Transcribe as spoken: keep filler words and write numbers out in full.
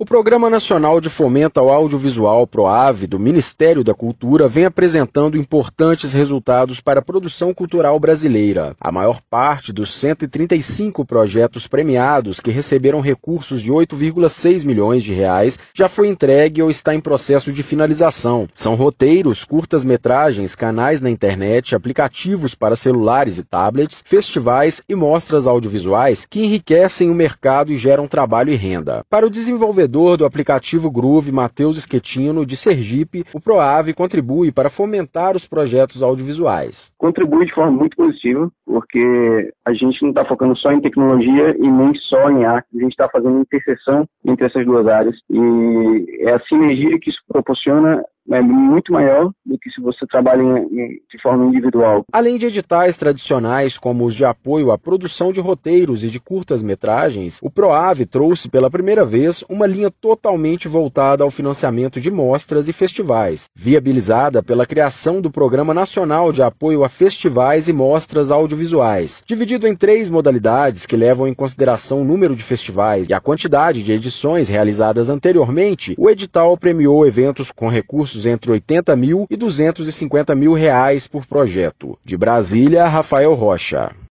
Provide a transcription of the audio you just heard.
O Programa Nacional de Fomento ao Audiovisual PROAV do Ministério da Cultura vem apresentando importantes resultados para a produção cultural brasileira. A maior parte dos cento e trinta e cinco projetos premiados que receberam recursos de oito vírgula seis milhões de reais já foi entregue ou está em processo de finalização. São roteiros, curtas-metragens, canais na internet, aplicativos para celulares e tablets, festivais e mostras audiovisuais que enriquecem o mercado e geram trabalho e renda. Para o desenvolvedor do aplicativo Groove, Matheus Schettino, de Sergipe, o PROAV contribui para fomentar os projetos audiovisuais. Contribui de forma muito positiva, porque a gente não está focando só em tecnologia e nem só em arte, a gente está fazendo interseção entre essas duas áreas. E é a sinergia que isso proporciona é muito maior do que se você trabalha em, de forma individual. Além de editais tradicionais como os de apoio à produção de roteiros e de curtas-metragens, o PROAV trouxe pela primeira vez uma linha totalmente voltada ao financiamento de mostras e festivais, viabilizada pela criação do Programa Nacional de Apoio a Festivais e Mostras Audiovisuais. Dividido em três modalidades que levam em consideração o número de festivais e a quantidade de edições realizadas anteriormente, o edital premiou eventos com recursos entre oitenta mil e duzentos e cinquenta mil reais por projeto. De Brasília, Rafael Rocha.